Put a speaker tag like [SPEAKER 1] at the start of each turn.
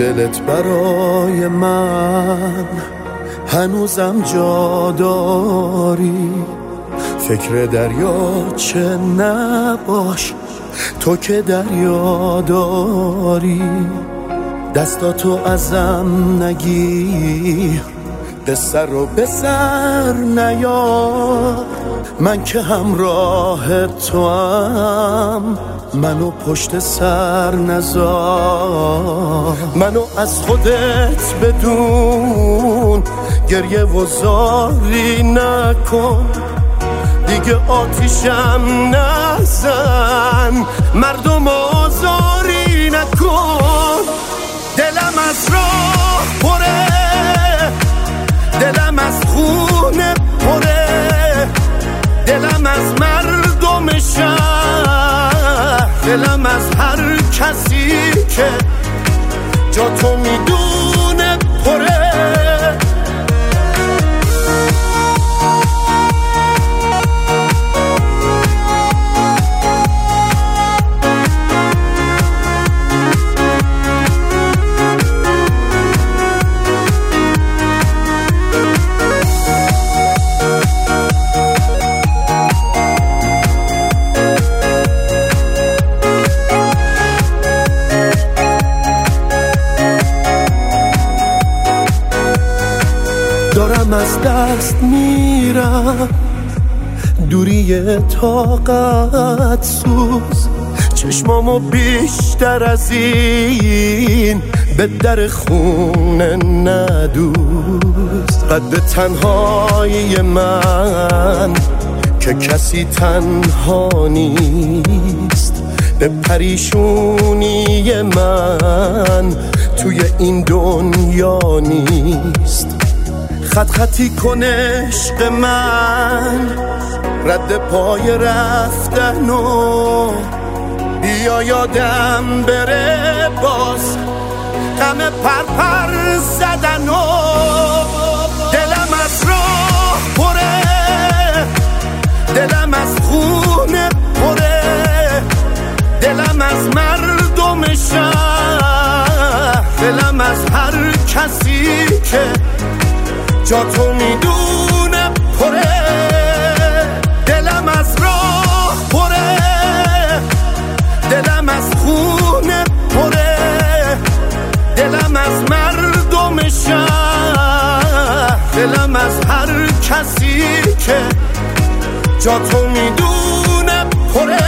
[SPEAKER 1] دلت برای من هنوزم جا داری. فکر دریاچه نباش، تو که دریا داری. دستاتو ازم نگیر، قصه رو به سر نیار. من که همراه تو هم، منو پشت سر نذار. منو از خودت بدون، گریه و زاری نکن. دیگه آتیشم نزن، مردم آزاری نکن. دلم از راه پره، دلم از خونه پره، دلم از مردم شهر، دلم از هر کسی که جا تو میدونه پره. دارم از دست میرم، دوری طاقت سوز. چشمامو بیشتر از این به در خونه ندوز. قد تنهایی من که کسی تنها نیست، به پریشونی من توی این دنیا نیست. خط خطی کن عشق من، رد پای رفتن و بیا یادم بره باز غم پرپر زدن و دلم از راه پره، دلم از خونه پره، دلم از مردم شهر، دلم از هر کسی که جا تو میدونه پره. دلم از راه پره، دلم از خونه پره، دلم از مردم شهر، دلم از هر کسی که جا تو میدونه پره.